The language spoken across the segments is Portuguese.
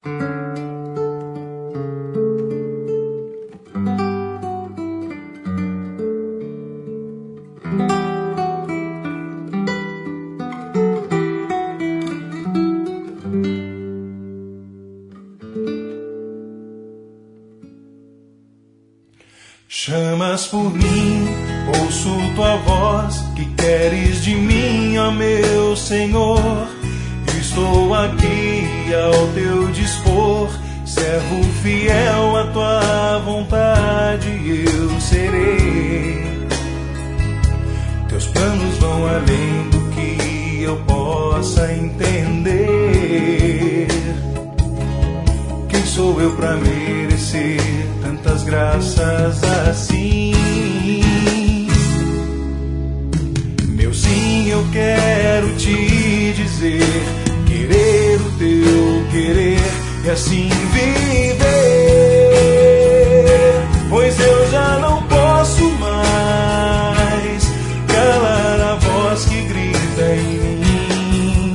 Chamas por mim, ouço tua voz, que queres de mim, ó meu Senhor? Estou aqui ao teu dispor, servo fiel à tua vontade eu serei. Teus planos vão além do que eu possa entender. Quem sou eu pra merecer tantas graças assim? Meu sim, eu quero te dizer, querer o teu querer e assim viver. Pois eu já não posso mais calar a voz que grita em mim.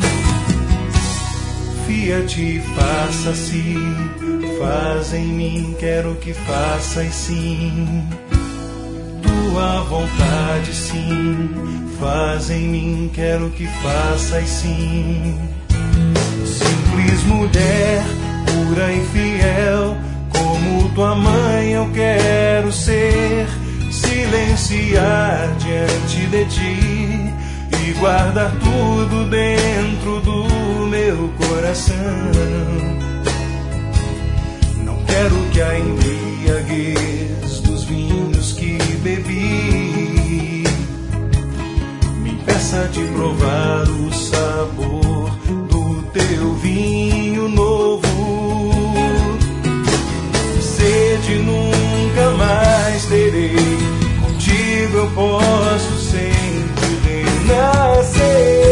Fia-te, faça-se, faz em mim, quero que faças sim. Tua vontade sim, faz em mim, quero que faças sim. Simples mulher, pura e fiel, como tua mãe eu quero ser. Silenciar diante de ti e guardar tudo dentro do meu coração. Quero que a embriaguez dos vinhos que bebi me impeça de provar o sabor do teu vinho novo. Sede nunca mais terei, contigo eu posso sempre renascer.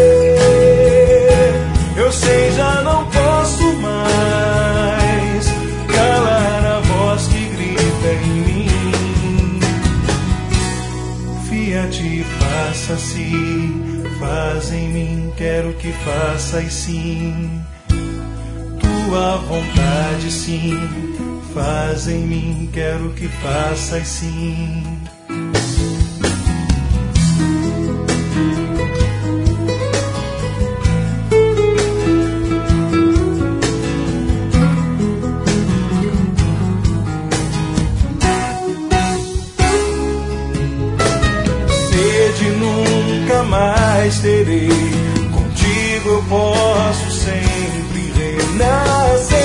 Eu sei, já não posso mais calar a voz que grita em mim. Fia-te, faça-se, faz em mim, quero que faças sim. Tua vontade sim, faz em mim, quero que faças sim. Mais terei, contigo eu posso sempre renascer.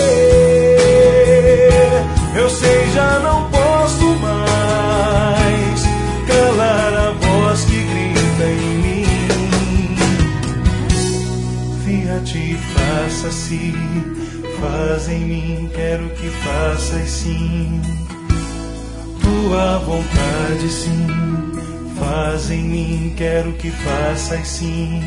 Eu sei, já não posso mais calar a voz que grita em mim. Fia-te, faça-se, faz em mim, quero que faças sim. Tua vontade sim, faz em mim, quero que faças sim.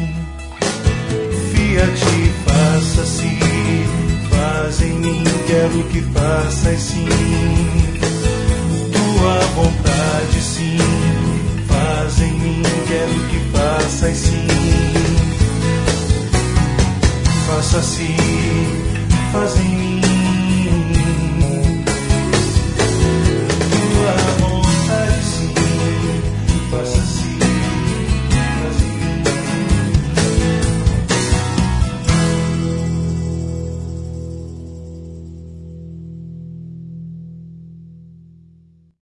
Fia-te, faça-se, faz em mim, quero que faças sim. Tua vontade sim, faz em mim, quero que faças sim. Faça-se, faz em mim,